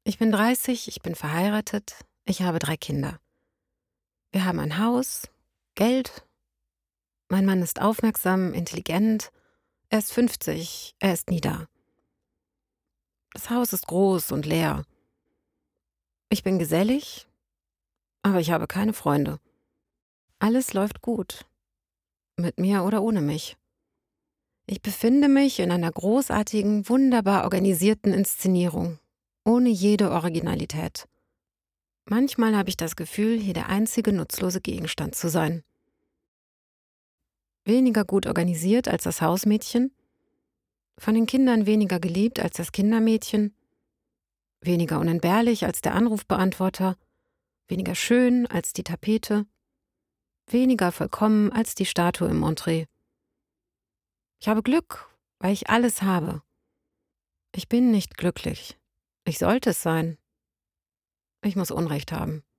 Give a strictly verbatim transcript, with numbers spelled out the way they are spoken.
Ich bin dreißig, ich bin verheiratet, ich habe drei Kinder. Wir haben ein Haus, Geld. Mein Mann ist aufmerksam, intelligent. Er ist fünfzig, er ist nie da. Das Haus ist groß und leer. Ich bin gesellig, aber ich habe keine Freunde. Alles läuft gut, mit mir oder ohne mich. Ich befinde mich in einer großartigen, wunderbar organisierten Inszenierung, ohne jede Originalität. Manchmal habe ich das Gefühl, hier der einzige nutzlose Gegenstand zu sein. Weniger gut organisiert als das Hausmädchen, von den Kindern weniger geliebt als das Kindermädchen, weniger unentbehrlich als der Anrufbeantworter, weniger schön als die Tapete, weniger vollkommen als die Statue im Entree. Ich habe Glück, weil ich alles habe. Ich bin nicht glücklich. Ich sollte es sein. Ich muss Unrecht haben.